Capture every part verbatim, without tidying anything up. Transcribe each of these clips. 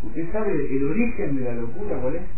¿Usted sabe el origen de la locura cuál es?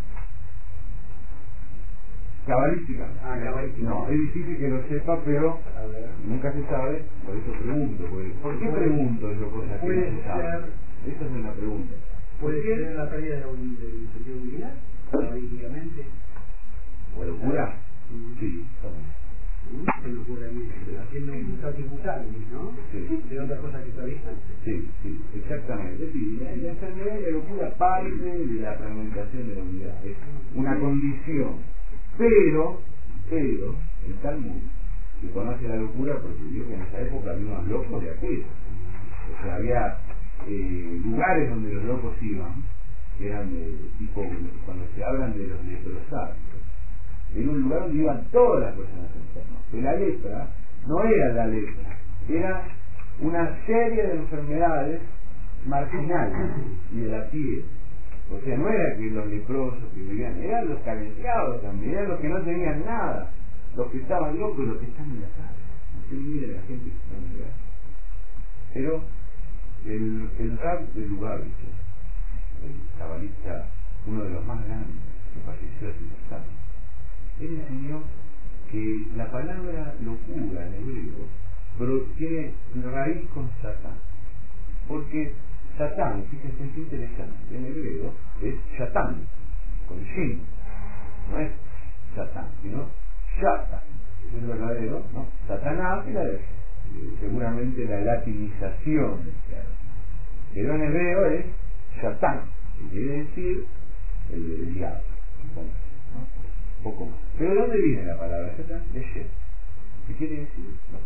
Cabalística. Ah, cabalística. No, es difícil que lo sepa, pero nunca se sabe, por eso pregunto. Porque, ¿por qué pregunto yo cosas que no se saben? Esa es una pregunta. ¿Puede ser la pérdida de un sentido de unidad? Cabalísticamente. ¿O locura? Sí, se me ocurre a mí, haciendo un cálculo bucal, ¿no? Sí. De otra cosa que está distante. Sí, sí, exactamente. Sí, la, la enfermedad y la locura parte de la fragmentación de la unidad. Es una condición. Pero, pero, el Talmud, que conoce la locura, porque vio que en esa época había unos locos de aquello. O sea, había eh, lugares donde los locos iban, que eran de tipo, cuando se hablan de los leprosados, era un lugar donde iban todas las personas enfermas. Que la lepra no era la lepra, era una serie de enfermedades marginales y de la piel. O sea, no era que los leprosos que vivían, eran los carenciados también, eran los que no tenían nada, los que estaban locos, los que están en la calle. Usted mire la gente que está en la calle. Pero el, el Rab de Lubavitch, el cabalista, uno de los más grandes, que falleció hace unos años, él enseñó que la palabra locura en hebreo pero tiene raíz con Satán, porque Satán, fíjense qué interesante, en hebreo es Shatán, con Shin, no es Satán, sino Shatan, es el verdadero, ¿no? Satanás es la de, seguramente la latinización del término, pero en hebreo es Shatán, que quiere decir el, el diablo, ¿no? Poco más. ¿Pero de dónde viene la palabra Satán? De Shet. ¿Qué quiere decir? No.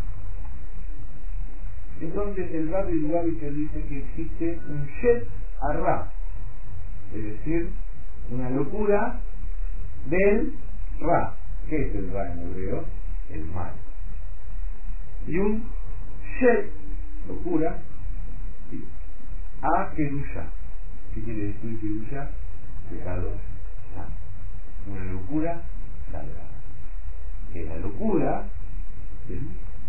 Entonces el Rabbi Lubavitch dice que existe un Shet Arra, es decir, una locura del Ra. ¿Qué es el Ra en hebreo? El mal. Y un Shet, locura, ¿sí? A Kedusha. ¿Qué quiere decir Kedusha? Pecador. Ah. Una locura sagrada. Que la locura ¿sí?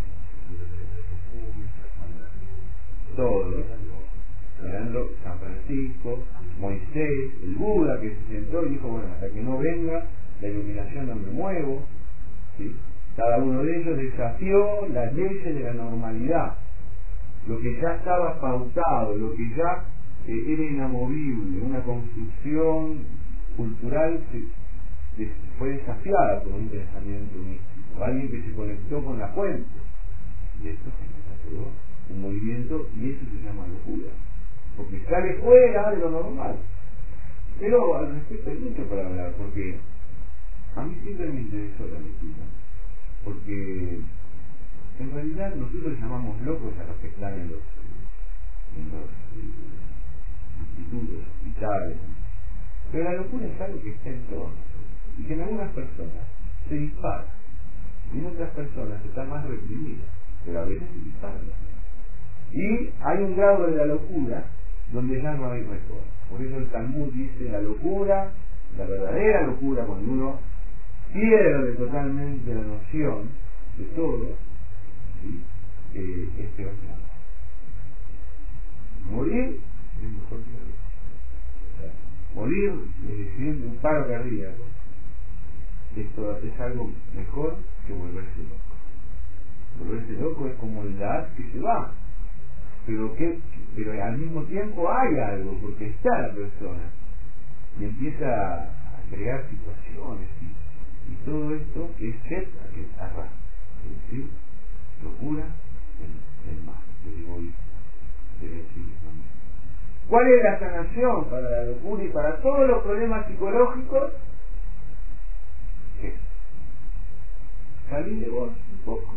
todos, mirando San Francisco, Moisés, el Buda que se sentó y dijo, bueno, hasta que no venga la iluminación no me muevo, ¿sí? Cada uno de ellos desafió las leyes de la normalidad, lo que ya estaba pautado, lo que ya eh, era inamovible, una construcción cultural que fue desafiada por un pensamiento místico, alguien que se conectó con la fuente, y esto se desarrolló un movimiento, y eso se llama locura, porque sale fuera de lo normal. Pero al respecto hay mucho para hablar, porque a mí siempre me interesó la locura, porque en realidad nosotros llamamos locos a los que están en los, en los eh, institutos, hospitales, pero la locura es algo que está en todos nosotros, y que en algunas personas se dispara, y en otras personas está más reprimida, pero a veces se dispara. Y hay un grado de la locura donde ya no hay retorno. Por eso el Talmud dice la locura, la verdadera locura, cuando uno pierde totalmente la noción de todo, ¿sí? eh, es peor que la muerte. Morir es mejor que la vida. O sea, morir, es decir, de un paro cardíaco, esto es algo mejor que volverse loco. Volverse loco es como el gas que se va. Pero que pero al mismo tiempo hay algo, porque está la persona y empieza a crear situaciones y, y todo esto es Shet Arra, es decir, locura del, del mal, del egoísmo, del ensimismamiento. ¿Cuál es la sanación para la locura y para todos los problemas psicológicos? ¿Qué? Salir de vos un poco.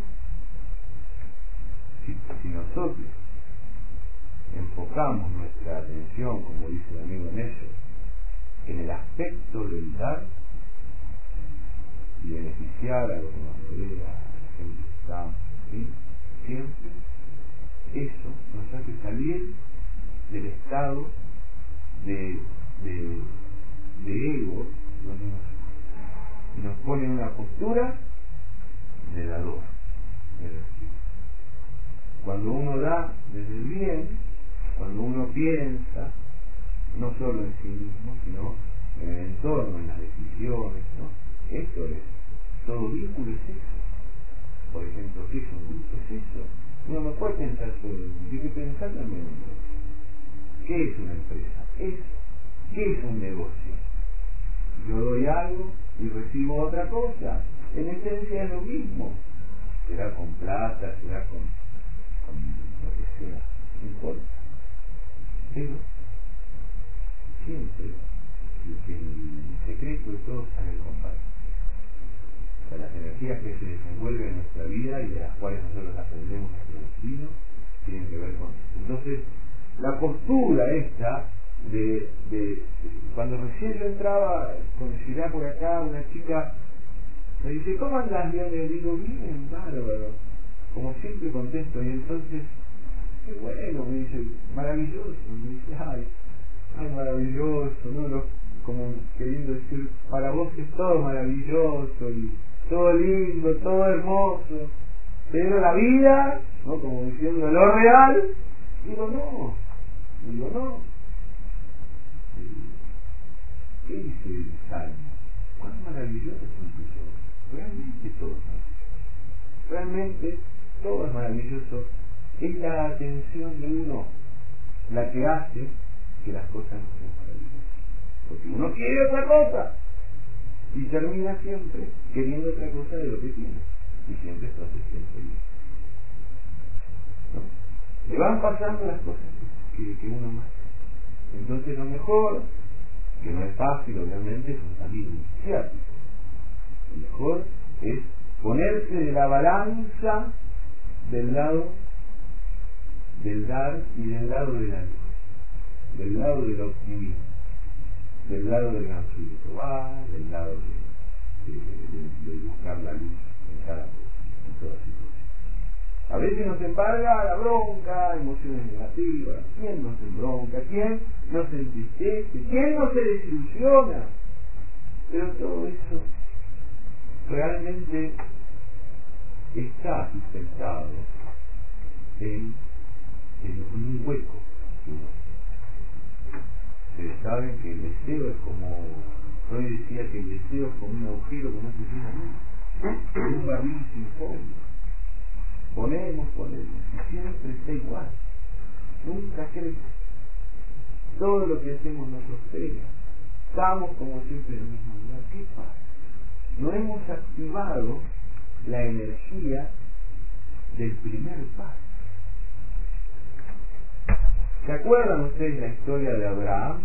Si, si nosotros enfocamos nuestra atención, como dice el amigo Nesher, en el aspecto del dar y beneficiar a los que nos rodea, a la gente que está, ¿sí? Siempre eso nos hace salir del estado de, de, de ego donde nos, y nos pone en una postura de dador, de recibir. Cuando uno da desde el bien, cuando uno piensa no solo en sí mismo, sino en el entorno, en las decisiones, ¿no? Eso es, todo vínculo es eso. Por ejemplo, ¿qué es un vínculo? Es eso. Uno no puede pensar solo en uno, tiene que pensar también en otro. ¿Qué es una empresa? Es, ¿qué es un negocio? Yo doy algo y recibo otra cosa. En esencia es lo mismo. Será con plata, será con, con lo que sea, no importa. Pero siempre el, el secreto de todo está en el compartir. O sea, las energías que se desenvuelven en nuestra vida y de las cuales nosotros aprendemos nuestro destino tienen que ver con eso. Entonces, la postura esta de, de, de cuando recién yo entraba, cuando llegué por acá, una chica me dice, ¿cómo andas bien? Le digo, bien, bárbaro. Como siempre contesto, y entonces, qué bueno, me dice, maravilloso. Me dice, ay, ay, maravilloso, ¿no? Lo, como queriendo decir, para vos es todo maravilloso, y todo lindo, todo hermoso. Pero la vida, ¿no? Como diciendo, lo real, digo, no, digo, no. ¿Qué dice el Salmo? ¿Cuán maravilloso son tus obras? Realmente todo es maravilloso. Realmente todo es maravilloso. Es la atención de uno la que hace que las cosas no sean maravillosas. Porque uno quiere otra cosa y termina siempre queriendo otra cosa de lo que tiene. Y siempre está siempre bien. ¿No? Le van pasando las cosas que, que uno más. Entonces lo mejor, que no es fácil obviamente, es un camino iniciático. Lo mejor es ponerse de la balanza del lado del dar y del lado de la luz, del lado del optimismo, del lado del gran espiritual, del lado de, de, de, de buscar la luz en cada cosa, en todas las situaciones. A veces nos embarga la bronca, emociones negativas. ¿Quién nos embronca? ¿Quién nos entristece? ¿Quién no se desilusiona? Pero todo eso realmente está sustentado en, en un hueco. Ustedes saben que el deseo es como, Freud decía que el deseo es como un agujero que no se llena nunca, un barril sin fondo. Ponemos, ponemos, y siempre está igual, nunca crece. Todo lo que hacemos nos prospera. Estamos como siempre en el mismo lugar. ¿Qué pasa? No hemos activado la energía del primer paso. ¿Se acuerdan ustedes la historia de Abraham?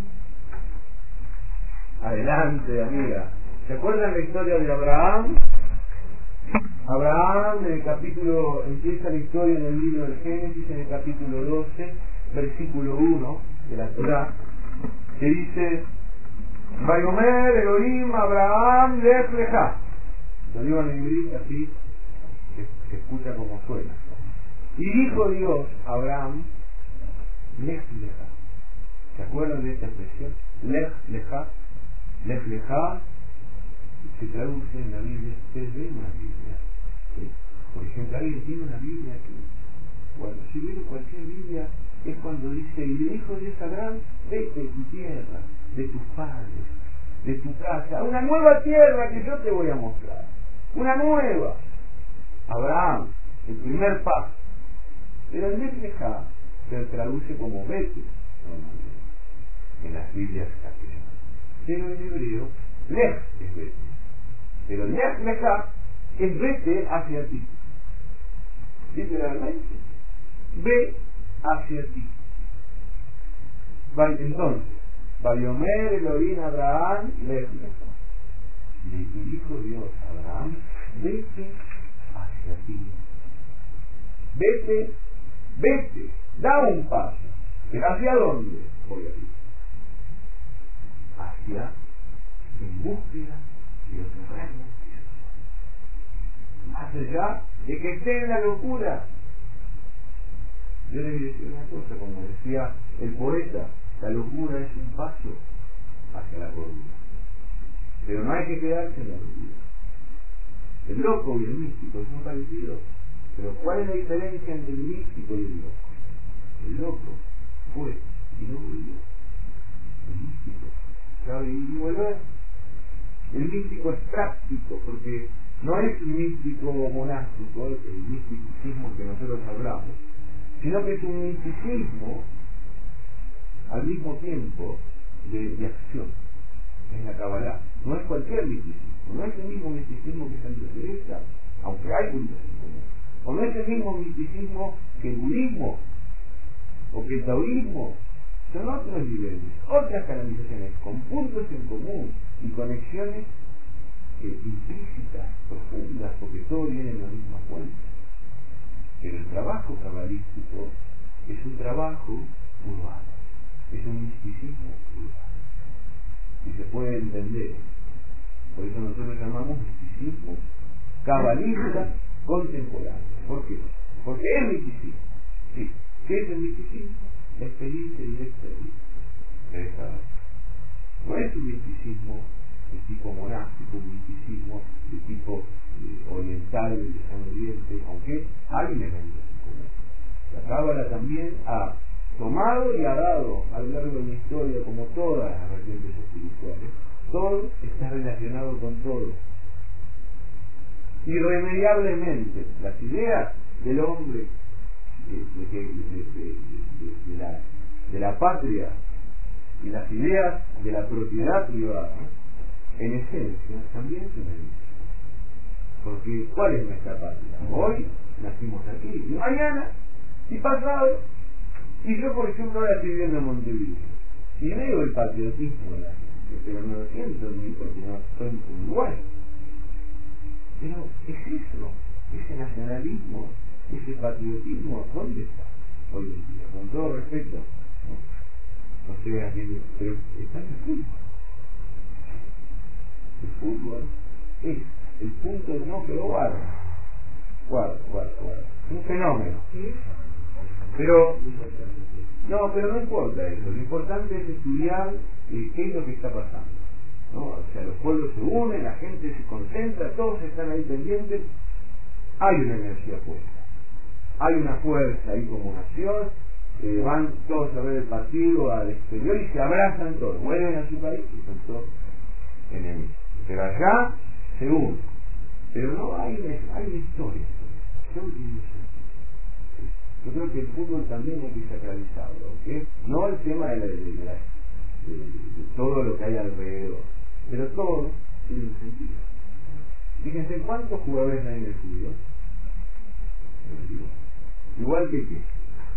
Adelante, amiga. ¿Se acuerdan la historia de Abraham? Abraham, en el capítulo, empieza la historia en el libro del Génesis, en el capítulo doce, versículo uno de la Torá, que dice, Vayomer Elohim Abraham lech lecha. Lo digo en inglés así, que se escucha como suena. Y dijo Dios a Abraham, lech lecha. ¿Se acuerdan de esta expresión? Lech lecha. Lech lecha se traduce en la Biblia, ustedes ven una Biblia. ¿Sí? Por ejemplo, alguien tiene una Biblia aquí. Bueno, si ven cualquier Biblia, es cuando dice, y le dijo Dios a Abraham, vete de tu tierra, de tus padres, de tu casa, a una nueva tierra que yo te voy a mostrar. Una nueva. Abraham, el primer paso. Pero el Lech Lecha se traduce como vete, en las Biblias castellanas. Pero en hebreo, Lech es vete. Pero Lech Lecha es vete hacia ti. Literalmente, ve hacia ti. Entonces, Vayomer Elohim Abraham Lech Lecha. Le dijo Dios a Abraham, vete hacia ti. Vete, vete, da un paso. ¿Pero hacia dónde voy a ir? Hacia, en búsqueda de otro reino. Más allá de que esté en la locura. Yo le voy a decir una cosa, como decía el poeta, la locura es un paso hacia la cordura. Pero no hay que quedarse en la locura. El loco y el místico son parecidos, pero ¿cuál es la diferencia entre el místico y el loco? El loco fue y no volvió. resolver. El místico es práctico, porque no es un místico monástico, el misticismo que nosotros hablamos, sino que es un misticismo al mismo tiempo de, de acción. Es la Kabbalah. No es cualquier misticismo, no es el mismo misticismo que Santa Teresa, aunque hay puntos en común. O no es el mismo misticismo que el budismo, o que el taoísmo. Son otros niveles, otras canalizaciones, con puntos en común y conexiones eh, implícitas, profundas, porque todo viene en la misma fuente. Pero el trabajo cabalístico es un trabajo urbano, es un misticismo urbano. Y se puede entender. Por eso nosotros llamamos misticismo cabalista contemporáneo. ¿Por qué? Porque es misticismo. Sí. ¿Qué es el misticismo? La experiencia directa de esa. No es un misticismo de tipo monástico, un misticismo de tipo eh, oriental, del lejano oriente, aunque hay elementos en común. La Cábala también ha tomado y ha dado a lo largo de la historia, como todas las vertientes espirituales, todo está relacionado con todo. Irremediablemente, las ideas del hombre de, de, de, de, de, de, la, de la patria y las ideas de la propiedad privada, en esencia, también se me dice. Porque, ¿cuál es nuestra patria? Hoy nacimos aquí, y mañana, y pasado. Y yo, por ejemplo, ahora estoy viviendo en Montevideo, y veo el patriotismo de la gente, pero no lo siento ni porque no estoy en Uruguay. Pero es eso, ese nacionalismo, ese patriotismo, ¿dónde está hoy en día? Con todo respeto, no, no sé a quién, pero está en el fútbol. El fútbol es el punto, no, pero guarda, guarda, guarda, guarda, un fenómeno. Pero, no, pero no importa eso, lo importante es estudiar eh, qué es lo que está pasando. ¿No? O sea, los pueblos se unen, la gente se concentra, todos están ahí pendientes, hay una energía puesta, hay una fuerza ahí como nación, eh, van todos a ver el partido al exterior y se abrazan todos, vuelven a su país y son todos enemigos. Pero allá se unen, pero no hay, hay una historia. Yo, yo creo que el fútbol también hay que sacralizarlo, ¿okay? No el tema de, la, de, de, la, de, de todo lo que hay alrededor, pero todo tiene un sentido. Fíjense cuántos jugadores hay en el fútbol. Igual que qué.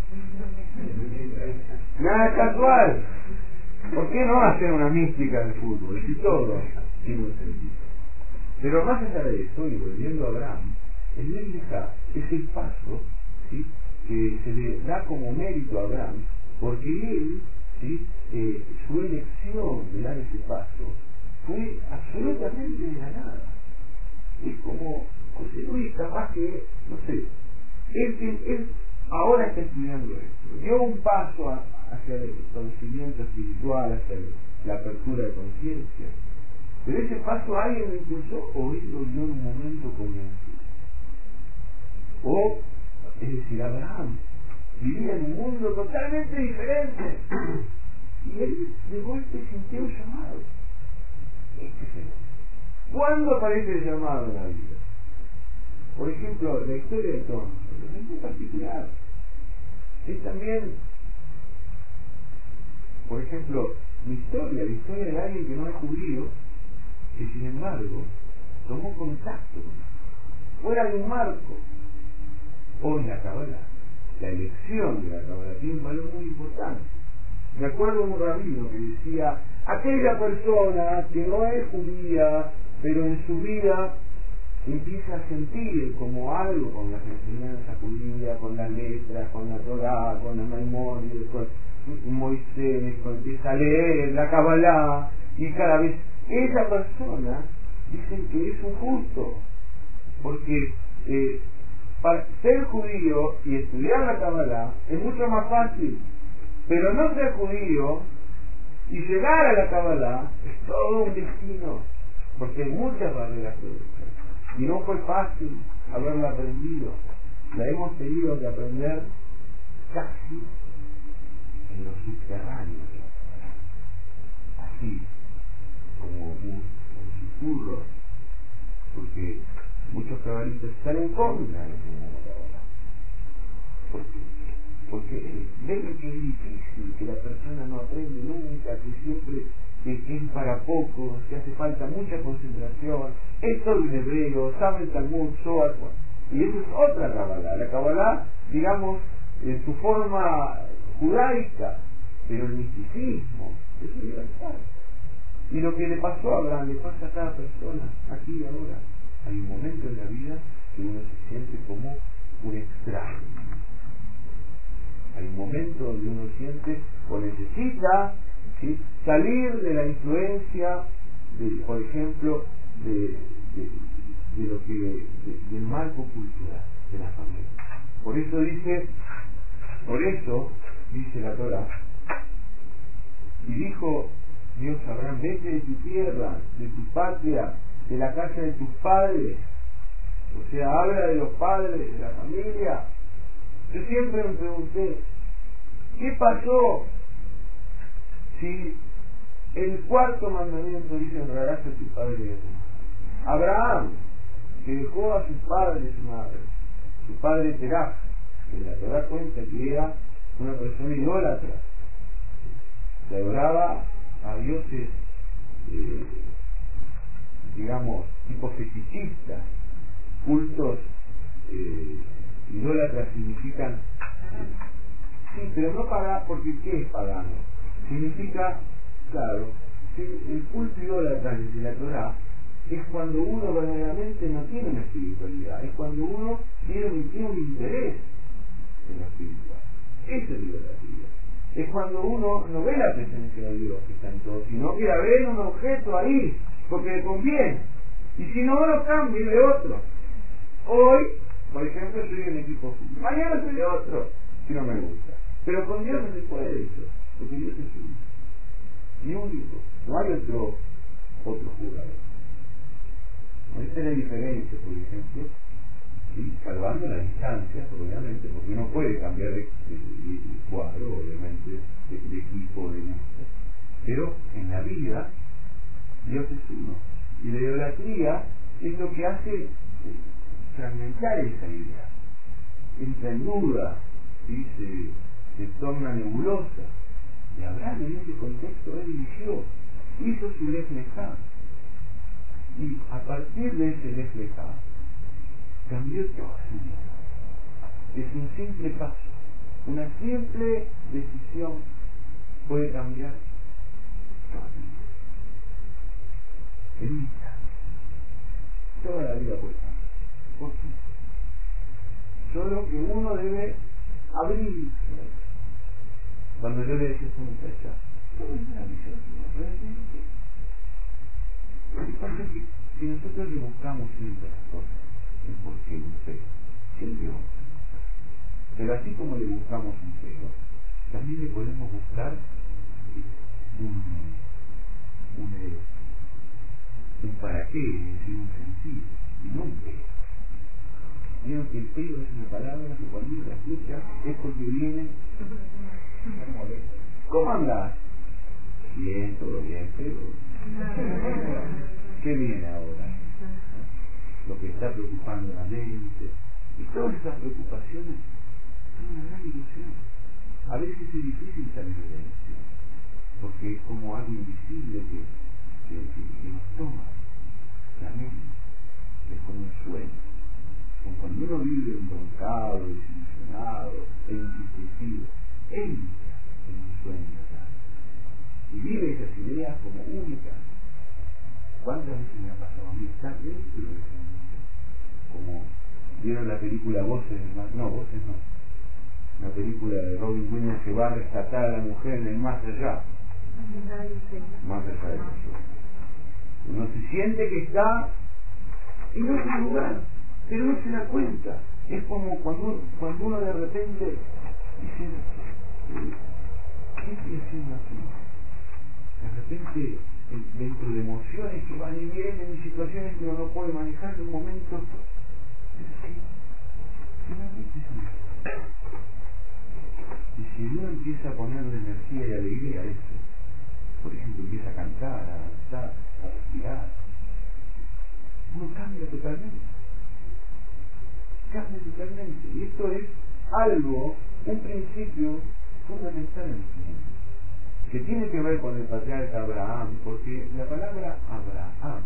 Nada casual. ¿Por qué no hacer una mística del fútbol? Si todo tiene un sentido. Pero más allá de eso, y volviendo a Abraham, el Lelejá es el paso, ¿sí?, que se le da como mérito a Abraham, porque él, ¿sí?, eh, su elección de dar ese paso fue absolutamente de la nada. Es como José Luis, capaz que, no sé, él, él ahora está estudiando esto, dio un paso a, hacia el conocimiento espiritual, hacia el, la apertura de conciencia, pero ese paso alguien lo impulsó o él lo dio en un momento convencido. O, es decir, Abraham vivía en un mundo totalmente diferente y él de golpe sintió un llamado. Este es el. ¿Cuándo aparece el llamado en la vida? Por ejemplo, la historia de Tom es muy particular. Es también, por ejemplo, mi historia, la historia de alguien que no es judío, que sin embargo tomó contacto fuera de un marco. Hoy la Kabbalah, la elección de la Kabbalah tiene un valor muy importante. Me acuerdo de un rabino que decía, aquella persona que no es judía, pero en su vida empieza a sentir como algo con las enseñanzas judías, con las letras, con la Torá, con la Maimónides, con Moisés, con empieza a leer la Kabbalah, y cada vez esa persona dicen que es un justo, porque eh, para ser judío y estudiar la Kabbalah es mucho más fácil, pero no ser judío y llegar a la Kabbalah es todo un destino, porque hay muchas barreras y no fue fácil haberla aprendido, la hemos tenido que aprender casi en los subterráneos, así como están en contra de ese modo ahora. ¿Por qué? Porque ven que es difícil, que la persona no aprende nunca, que siempre que, que es para poco, que hace falta mucha concentración, es todo en hebreo, sabe el Talmud, Zohar, y eso es otra Kabbalah. La Kabbalah, digamos, en su forma judaica, pero el misticismo es universal. Y lo que le pasó a Abraham le pasa a cada persona, aquí y ahora. Hay un momento en la vida que uno se siente como un extraño. Hay un momento donde uno siente o necesita, ¿sí?, salir de la influencia, de, por ejemplo, de, de, de lo que de, del marco cultural de la familia. Por eso dice, por eso dice la Torá, y dijo Dios a Abraham: vete de tu tierra, de tu patria, de la casa de tus padres. O sea, habla de los padres, de la familia. Yo siempre me pregunté, ¿qué pasó si el cuarto mandamiento dice: honrarás a tu padre y a tu madre? Abraham, que dejó a sus padres y su madre, su padre Terah, que la Torá cuenta que era una persona idólatra, se adoraba a dioses, eh, digamos, tipo fetichistas, cultos. eh, idólatras significan, sí, pero no pagano, porque ¿qué es pagano? Significa, claro, que el culto idólatra desde la Torá es cuando uno verdaderamente no tiene una espiritualidad, es cuando uno tiene, tiene un interés en la espiritualidad. Eso es idolatría. Es cuando uno no ve la presencia de Dios que está en todo, sino que la ve en un objeto ahí, porque le conviene. Y si no, lo cambia de otro. Hoy, por ejemplo, soy de un equipo fútbol. Mañana soy de otro, si no me gusta. Pero con Dios no se puede eso, porque Dios es único. Y único. No hay otro, otro jugador. Esta es la diferencia, por ejemplo, ¿sí?, salvando las distancias, obviamente, porque uno puede cambiar de, de, de cuadro, obviamente, de, de equipo, de gusto. Pero en la vida, Dios es uno. Y la idolatría es lo que hace fragmentar esa idea. Entra en duda, ¿sí?, se, se torna nebulosa. Y Abraham en ese contexto él eligió, hizo su Lech Lechá. Y a partir de ese Lech Lechá cambió toda su vida. Es un simple paso, una simple decisión puede cambiar toda la vida. En un instante, toda la vida puede cambiar. ¿Por qué? Solo que uno debe abrirse. Cuando yo le decía a esta muchacha, todo es maravilloso, realmente. Lo que pasa es que si nosotros le buscamos siempre las cosas, el por qué un pero, siempre vamos a buscar. Pero así como le buscamos un pero, también le podemos buscar un, un, un para qué, es decir, un sentido, y no un pero. Vieron que el pero es una palabra que cuando uno la escucha es porque viene. ¿Cómo andás? Bien, todo bien, pero ¿qué viene ahora? Lo que está preocupando la mente. Y todas esas preocupaciones son una gran ilusión. A veces es difícil salir de la ilusión, porque es como algo invisible que, que, que, que nos toma la mente. Es como un sueño. Como cuando uno vive embroncado, desilusionado, entristecido, entra en un sueño acá y vive esas ideas como únicas. ¿Cuántas veces me ha pasado a mí estar dentro de ese mundo? Como vieron la película Voces del Más, no, Voces no, una película de Robin Williams que va a rescatar a la mujer en el más allá, más allá de los sueños. Uno se siente que está en otro lugar, pero no se da cuenta. Es como cuando, cuando uno de repente dice, ¿qué estoy haciendo aquí? De repente, dentro de emociones que van y vienen, en situaciones que uno no puede manejar en un momento, y si uno empieza a ponerle energía y alegría a eso, por ejemplo, empieza a cantar, a danzar, a respirar, uno cambia totalmente. algo, un principio fundamental en el mundo, que tiene que ver con el patriarca Abraham, porque la palabra Abraham,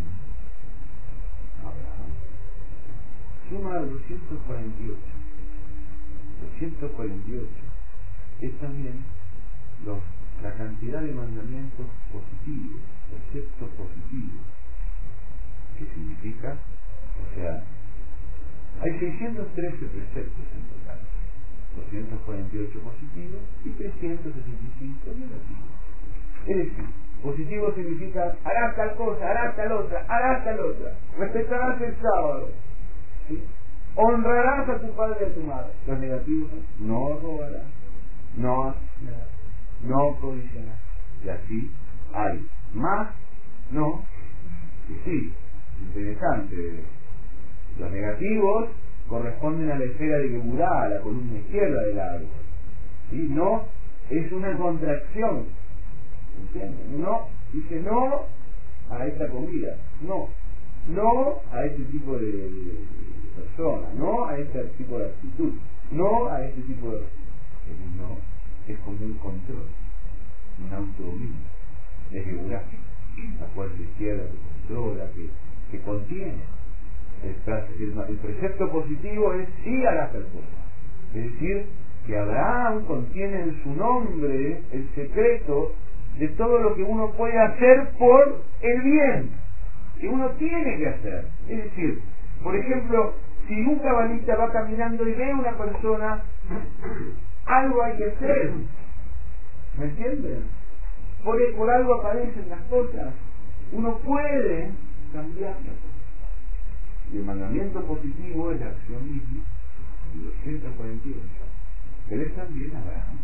Abraham, suma doscientos cuarenta y ocho. doscientos cuarenta y ocho es también los, la cantidad de mandamientos positivos, preceptos positivos, que significa, o sea, hay seiscientos trece preceptos en total, doscientos cuarenta y ocho positivos y trescientos sesenta y cinco negativos. Es decir, positivo significa harás tal cosa, harás tal otra, harás tal otra, respetarás el sábado, ¿sí? Honrarás a tu padre y a tu madre. Los negativos, no robarás, no asesinarás, no codiciarás. Y así hay más, no, y sí, interesante. Los negativos corresponden a la esfera de Geburá, a la columna izquierda del árbol. ¿Sí? No es una contracción. ¿Entienden? No, dice no a esta comida, no, no a este tipo de, de persona, no a este tipo de actitud, no a este tipo de... El no es como un control, un autodominio de Geburá, la fuerza izquierda que controla, que, que contiene. El, el, el precepto positivo es sí harás tal cosa. Es decir, que Abraham contiene en su nombre el secreto de todo lo que uno puede hacer por el bien, que uno tiene que hacer. Es decir, por ejemplo, si un cabalista va caminando y ve a una persona, algo hay que hacer. ¿Me entienden? Por, por algo aparecen las cosas. Uno puede cambiarlas. Y el mandamiento positivo es la acción misma, y doscientos cuarenta y ocho. Pero es también Abraham.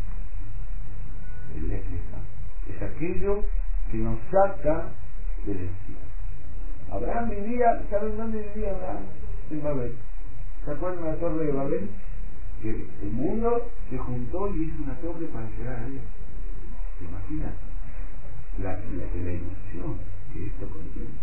El Éfesa. Es aquello que nos saca del encierro. Abraham vivía, ¿saben dónde vivía Abraham? En Babel. ¿Se acuerdan de la torre de Babel? Que el mundo se juntó y hizo una torre para llegar a Dios. ¿Se imaginan? La, la, la ilusión que esto contiene.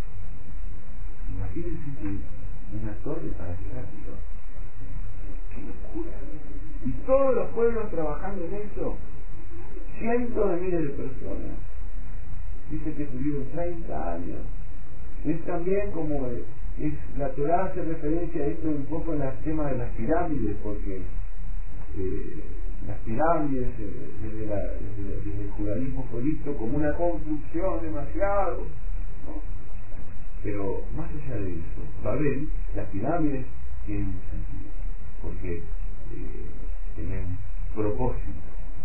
Imagínense que una torre para llegar a Dios. ¡Qué locura! Y todos los pueblos trabajando en eso, cientos de miles de personas. Dice que tuvieron treinta años. Es también como es, es la Torá hace referencia a esto un poco en el tema de las pirámides, porque eh, las pirámides eh, desde, la, desde, desde el judaísmo fue visto como una construcción demasiado, ¿no? Pero más allá de eso, Babel, las pirámides tienen un sentido, porque eh, tienen propósito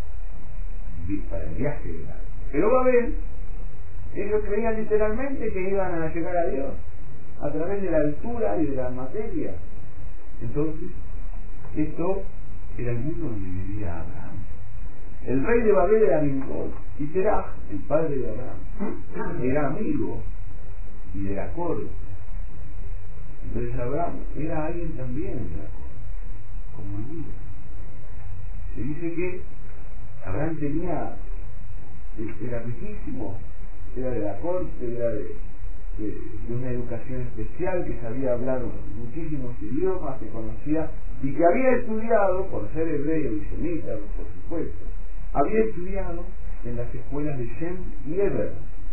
para el viaje de la... Pero Babel, ellos creían literalmente que iban a llegar a Dios a través de la altura y de la materia. Entonces, esto era el mundo donde vivía Abraham. El rey de Babel era Nimrod, y Teraj, el padre de Abraham, era amigo y de la corte. Entonces Abraham era alguien también de la corte, como amigo. Se dice que Abraham tenía, era riquísimo, era de la corte, era de, de, de una educación especial, que sabía hablar muchísimos idiomas, que conocía y que había estudiado, por ser hebreo y semita, por supuesto, había estudiado en las escuelas de Shem y Eber.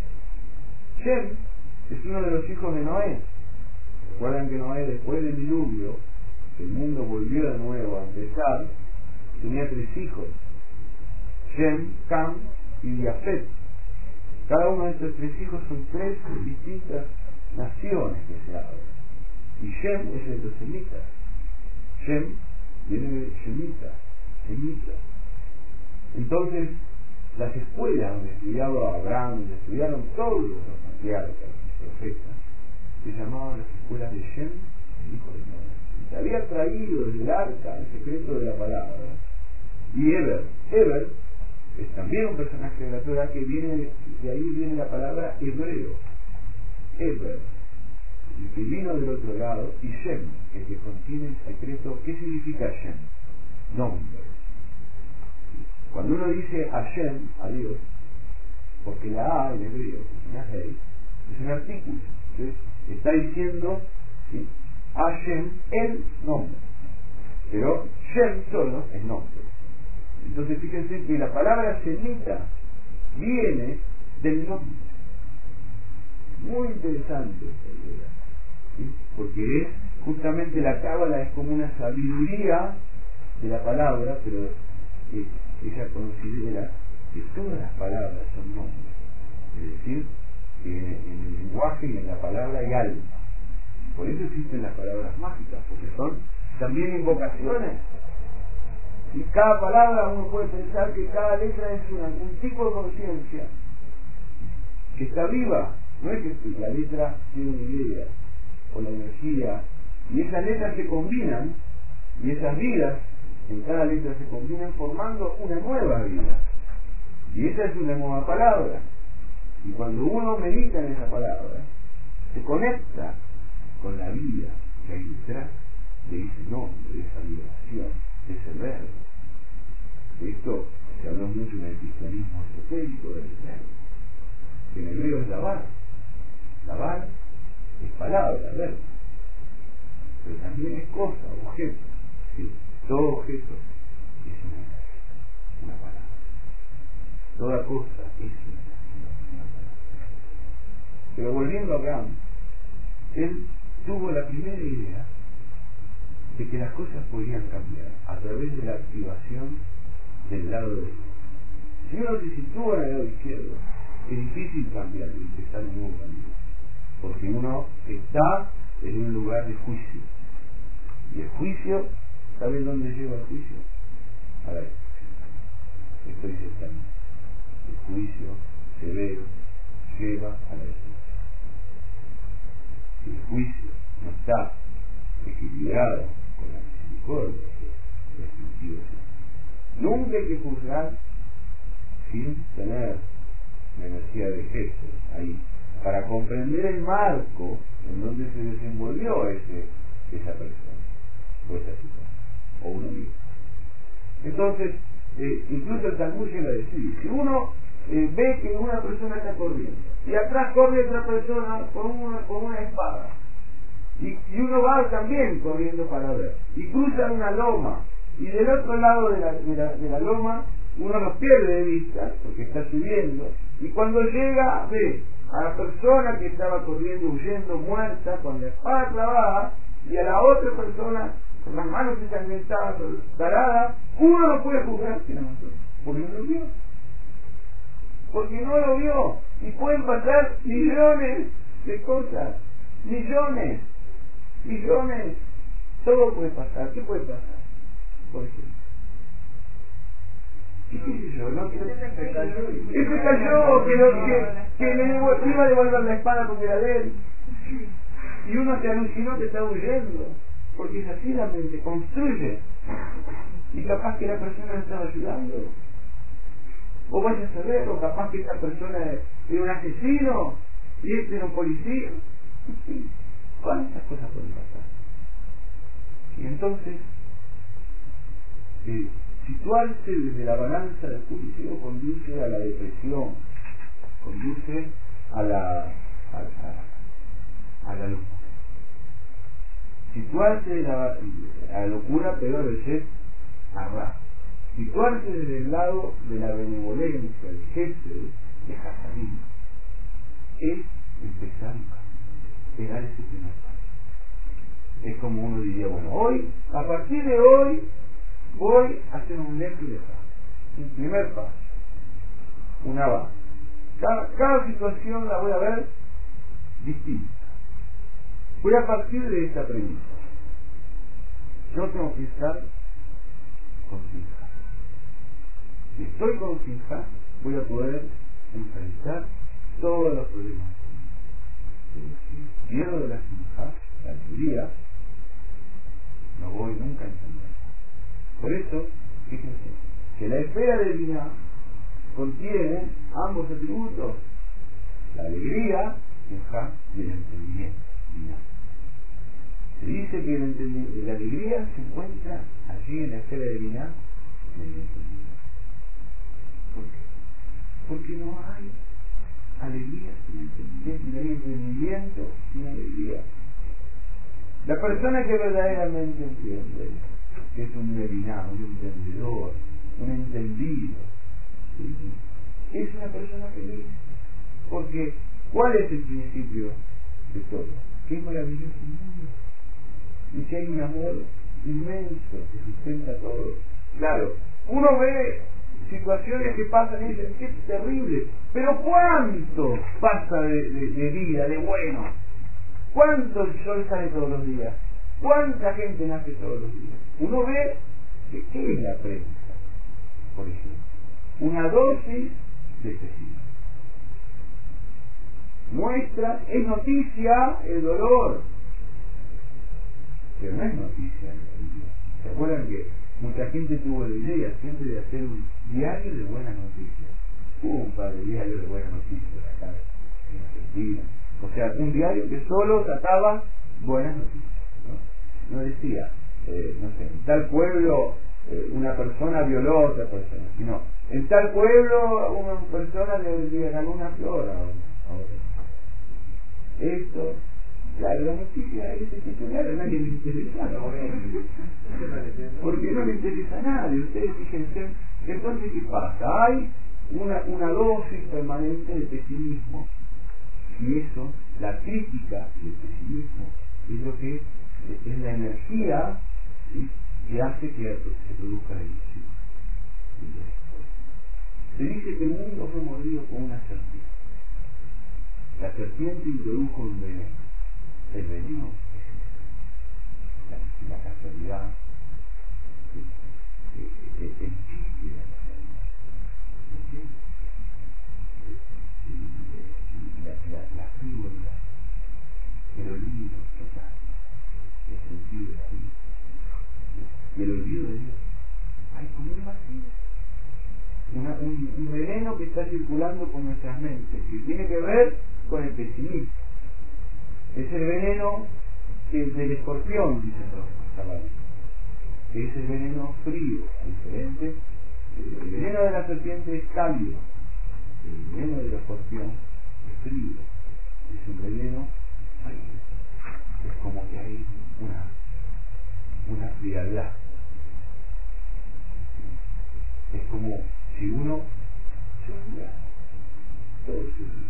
Shem es uno de los hijos de Noé. Recuerdan que Noé, después del diluvio, el mundo volvió de nuevo a empezar, tenía tres hijos: Shem, Cam y Yafet. Cada uno de estos tres hijos son tres distintas naciones que se hablan. Y Shem es el de los semitas. Shem viene de Shemita, semita. Entonces, las escuelas donde estudiaba Abraham, donde estudiaron todos los patriarcas y profetas, se llamaban las escuelas de Shem, hijo de Noé. Se había traído desde el arca el secreto de la palabra. Y Eber, Eber es también un personaje de la Torah, que viene, de ahí viene la palabra hebreo. Eber, el que vino del otro lado, y Shem, el que contiene el secreto. ¿Qué significa Shem? Nombre. Cuando uno dice Hashem, a Dios, porque la A en hebreo es una Hei, es un artículo. Entonces, está diciendo, ¿sí?, Hashem, el nombre. Pero Shem solo es nombre. Entonces fíjense que la palabra semita viene del nombre. Muy interesante esta idea, ¿sí? Porque es justamente la cábala, es como una sabiduría de la palabra, pero eh, ella considera que todas las palabras son nombres. Es decir, que en, en el lenguaje y en la palabra hay alma. Por eso existen las palabras mágicas, porque son también invocaciones. Y cada palabra uno puede pensar que cada letra es una, un tipo de conciencia que está viva. No es que la letra tiene una idea o la energía, y esas letras se combinan, y esas vidas en cada letra se combinan formando una nueva vida. Y esa es una nueva palabra. Y cuando uno medita en esa palabra, se conecta con la vida que hay detrás de ese nombre, de esa vibración, de ese verbo. De esto se habló mucho en el cristianismo esotérico del verbo, que en hebreo es lavar. Lavar es palabra, verbo, pero también es cosa, objeto. Sí, todo objeto es una, una palabra. Toda cosa es una palabra. Pero volviendo a Abraham, él tuvo la primera idea de que las cosas podían cambiar a través de la activación del lado derecho. Si uno se sitúa en el lado izquierdo, es difícil cambiar y empezar un nuevo camino, porque uno está en un lugar de juicio, y el juicio, ¿saben dónde lleva el juicio? A la destrucción. Esto dice el Salmo. El juicio severo lleva a la destrucción. Si el juicio no está equilibrado con la misericordia, definitivo es. Nunca hay que juzgar sin tener la energía de Jesús ahí, para comprender el marco en donde se desenvolvió ese, esa persona, o esa situación, o uno mismo. Entonces, eh, incluso el Talmud llega a decir, si uno eh, ve que una persona está corriendo, y atrás corre otra persona con una, con una espada, y, y uno va también corriendo para ver, y cruzan una loma, y del otro lado de la, de la, de la loma, uno los pierde de vista, porque está subiendo, y cuando llega, ve a la persona que estaba corriendo, huyendo, muerta, con la espada clavada, y a la otra persona con las manos ensangrentadas, paradas, uno no puede juzgar sino nosotros, porque no lo vio. Porque no lo vio. Y pueden pasar millones de cosas. Millones. Millones. Todo puede pasar. ¿Qué puede pasar? Por ejemplo. ¿Qué sé yo? ¿No? Que se cayó, que, se cayó, que, lo, que, que le devo, iba a devolver la espada porque era de él. Y uno se alucinó que está huyendo. Porque es así la mente, construye. Y capaz que la persona no estaba ayudando. O vaya a saber, o capaz que esta persona era un asesino y este era un policía. ¿Cuántas cosas pueden pasar? Y entonces, eh, situarse desde la balanza del juicio conduce a la depresión, conduce a la, a, a, a la locura. Situarse de la, a la locura, pero a veces arrastra. Situarse desde el lado de la benevolencia, el jefe de Hasadim, es empezar un cambio, es dar ese primer paso. Es como uno diría, bueno, hoy, a partir de hoy, voy a hacer un lento de paso, un primer paso, una base. Cada, cada situación la voy a ver distinta. Voy a partir de esta premisa. Yo tengo que estar con fija. Si estoy con fija, voy a poder enfrentar todos los problemas. Si pierdo de la fija, la alegría, no voy nunca a entender. Por eso, fíjense, que la esfera divina contiene ambos atributos, la alegría fija y el entendimiento. Se dice que el la alegría se encuentra allí en la esfera divina en el entendimiento. ¿Por qué? Porque no hay alegría sin entendimiento, no hay entendimiento sin alegría. La persona que verdaderamente entiende que es un melinado, un entendedor, un entendido. ¿Sí? Es una persona feliz. Porque, ¿cuál es el principio de todo? Que es maravilloso el mundo. Y que hay un amor inmenso que sustenta todo. Claro, uno ve situaciones que pasan y dicen, qué terrible, pero ¿cuánto pasa de, de, de vida, de bueno? ¿Cuánto el sol sale todos los días? ¿Cuánta gente nace todos los días? Uno ve que ¿qué es la prensa? Por ejemplo, una dosis de pesimismo. Muestra, es noticia el dolor, pero no es noticia el dolor. ¿Se acuerdan que mucha gente tuvo la idea siempre de hacer un diario de buenas noticias? Hubo un par de diarios de buenas noticias acá en Argentina. O sea, un diario que solo trataba buenas noticias, ¿no? No decía, eh, no sé, en tal pueblo eh, una persona violó a otra persona, sino en tal pueblo una persona le regaló una flor a otra. Esto, claro, la noticia es ese titular, a nadie le interesa, ¿no? Porque no le interesa a nadie. Ustedes fíjense, entonces ¿qué pasa? Hay una, una dosis permanente de pesimismo, y eso, la crítica del pesimismo, es lo que es la energía, ¿sí?, que hace que se produzca la ilusión. Se dice que el mundo fue mordido con una serpiente. La serpiente introdujo un veneno. El veneno es la, la casualidad, el, el, el chiste de la casualidad, la, la, la frivolidad, el olvido total, el sentido de la vida, y el olvido de Dios. Hay como un vacío. Una, un, un veneno que está circulando por nuestras mentes, que tiene que ver con el pesimismo. Es el veneno que es del escorpión, dicen los caballos. Es el veneno frío, diferente. El veneno de la serpiente es cálido. El veneno del escorpión es frío. Es un veneno frío. Es como que hay una, una frialdad. Es como si uno se olvida todo su vida.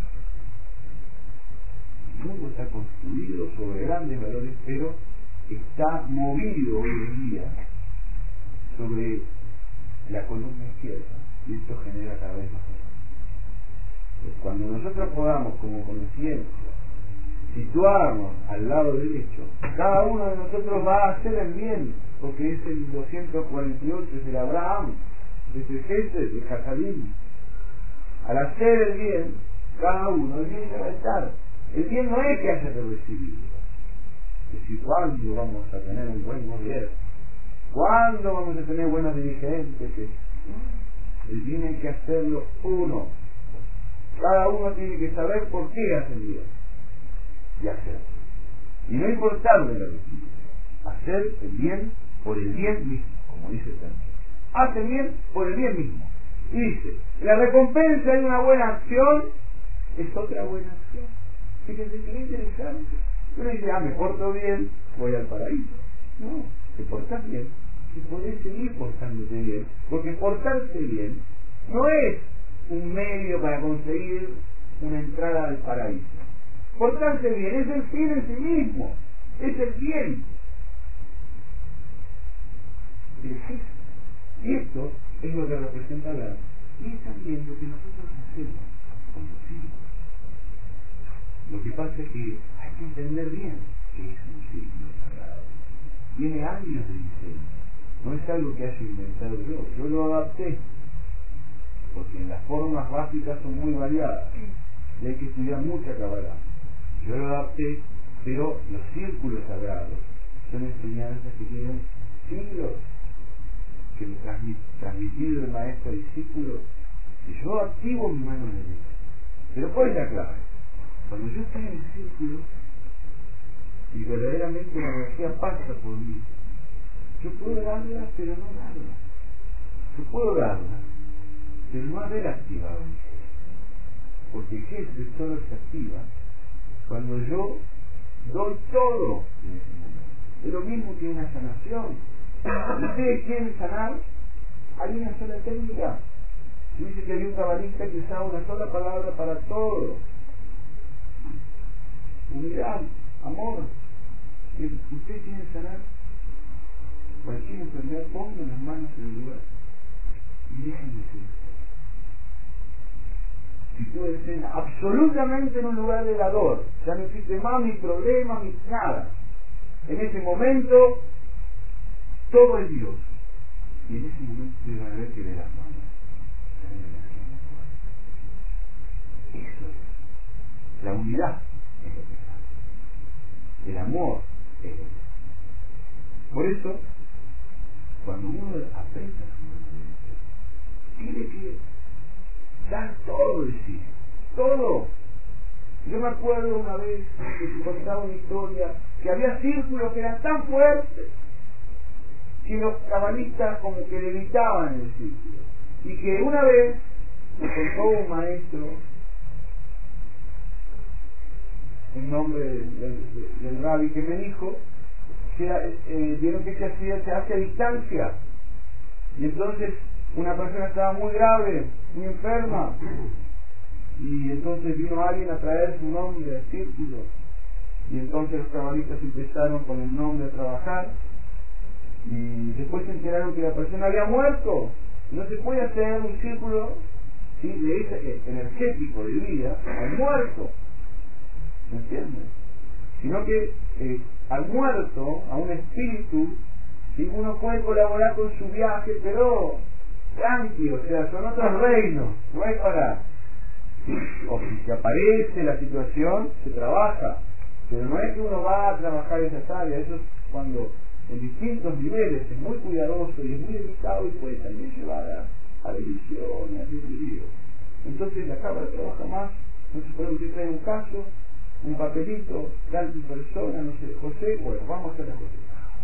El mundo está construido sobre grandes valores, pero está movido hoy en día sobre la columna izquierda, y esto genera cada vez más. Pues cuando nosotros podamos, como conciencia, situarnos al lado derecho, cada uno de nosotros va a hacer el bien, porque es el doscientos cuarenta y ocho, es el Abraham, es el jefe, el Jazalim. Al hacer el bien, cada uno, el bien se va a estar. El bien no es que haya que recibir. Es decir, ¿cuándo vamos a tener un buen gobierno? ¿Cuándo vamos a tener buenos dirigentes? El bien hay que hacerlo uno. Cada uno tiene que saber por qué hace el bien y hacerlo. Y no importarle la recibir. Hacer el bien por el bien mismo, como dice el Tanto. Hace bien por el bien mismo. Y dice, la recompensa de una buena acción es otra buena acción. Fíjense que es interesante. Uno dice, ah, me porto bien, voy al paraíso. No, te portas bien y podés seguir portándote bien. Porque portarse bien no es un medio para conseguir una entrada al paraíso. Portarse bien es el fin en sí mismo. Es el bien. Y esto es lo que representa la... Y es también lo que nosotros hacemos con los hijos. Lo que pasa es que hay que entender bien que es un ciclo sagrado. Tiene años de diseño. No es algo que haya inventado yo. Yo lo adapté. Porque las formas básicas son muy variadas. Y hay que estudiar mucha Kabbalah. Yo lo adapté, pero los círculos sagrados son enseñanzas que tienen siglos, que me transmit, transmitido el maestro al discípulo, y yo activo mi mano derecha. Pero ¿cuál es la clave? Cuando yo estoy en el círculo y verdaderamente la energía pasa por mí, yo puedo darla, pero no darla. Yo puedo darla, pero no haber activado. Porque ¿qué es? El todo se activa cuando yo doy todo en ese momento. Es lo mismo que una sanación. ¿Ustedes quieren sanar? Hay una sola técnica. Dice que había un cabalista que usaba una sola palabra para todo. Unidad, amor. ¿Ustedes quieren sanar? Cualquier enfermedad, pongan las manos en el lugar y déjenme ser. Si tú eres absolutamente en un lugar de dador, ya no existe más ni problema ni nada. En ese momento todo es Dios. Y en ese momento te van a ver que de las manos. Eso es. La unidad es lo que está. El amor es lo que está. Por eso, cuando uno aprende tiene que dar todo de sí, todo. Yo me acuerdo una vez que se contaba una historia que había círculos que eran tan fuertes que los cabalistas como que levitaban en el círculo, y que una vez me contó un maestro en nombre del, del, del rabbi que me dijo que eh, vieron que se hacía, se hace a distancia, y entonces una persona estaba muy grave, muy enferma, y entonces vino alguien a traer su nombre al círculo, y entonces los cabalistas empezaron con el nombre a trabajar, y después se enteraron que la persona había muerto. No se puede hacer un círculo, ¿sí?, de ese energético de vida al muerto, ¿me entiendes? Sino que eh, al muerto, a un espíritu, ¿sí?, uno puede colaborar con su viaje, pero tranqui, o sea, son otros reinos, no hay para, o si se aparece la situación, se trabaja, pero no es que uno va a trabajar esas áreas. Eso es cuando en distintos niveles es muy cuidadoso y es muy delicado y puede también llevar a, a división, a delirio. Entonces la cámara trabaja más. No se puede usted traer un caso, un papelito, tal persona, no sé, José, bueno, vamos a hacer la cosa.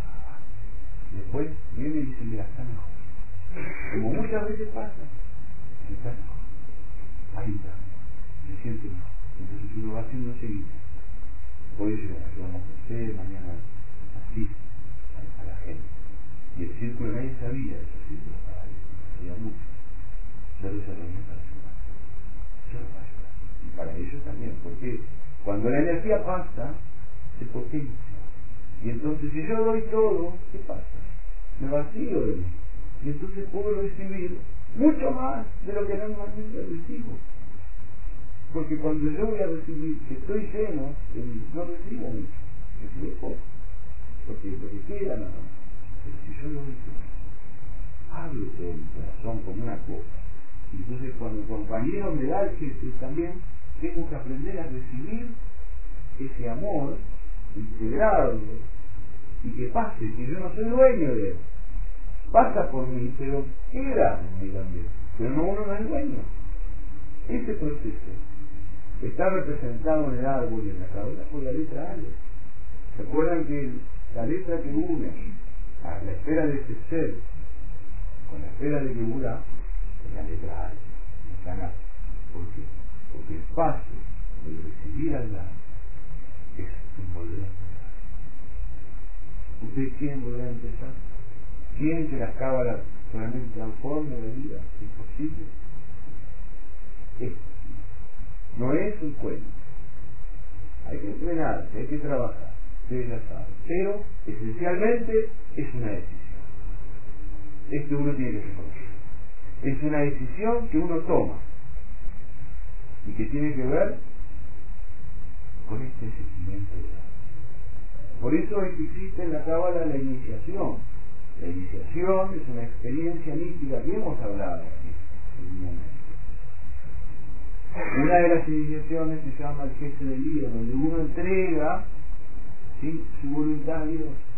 Después viene y dice, mira, está mejor. Como muchas veces pasa, está mejor. Ahí está, se siente mejor. Entonces uno va haciendo seguido. Hoy vamos a hacer, mañana así, a, a la gente. Y el círculo nadie sabía de esos círculos para él, sabía mucho. Pero se reunió para ayudar. Yo lo voy a ayudar. Y para ellos también, porque cuando la energía pasa, se potencia. Y entonces si yo doy todo, ¿qué pasa? Me vacío de mí. Y entonces puedo recibir mucho más de lo que normalmente recibo. Porque cuando yo voy a recibir, que estoy lleno, no recibo mucho, recibo poco. Porque lo que queda nada más. Pero si yo lo doy todo, abro todo mi corazón como una copa. Y entonces cuando el compañero me da el gesto, también tengo que aprender a recibir ese amor, integrarlo, y que pase, que yo no soy dueño de él. Pasa por mí, pero queda en mí también. Pero no, uno no es dueño. Ese proceso está representado en el árbol y en la cabeza por la letra A. ¿Se acuerdan que la letra que une a la esfera de ese ser con la esfera de Geburah es la letra A? ¿Por qué? Porque el paso de recibir al lado es envolver. ¿Ustedes quieren volver a empezar? ¿Quieren que la cábala realmente transforme la vida? ¿Es posible? Es. No es un cuento. Hay que entrenarse, hay que trabajar, ustedes ya saben. Pero esencialmente es una decisión. Es que uno tiene que reconocer. Es una decisión que uno toma y que tiene que ver con este sentimiento de vida. Por eso es que existe en la cábala la iniciación. La iniciación es una experiencia mística que hemos hablado aquí en un momento. Una de las iniciaciones se llama el jefe del lío, donde uno entrega, ¿sí?, su voluntad a Dios.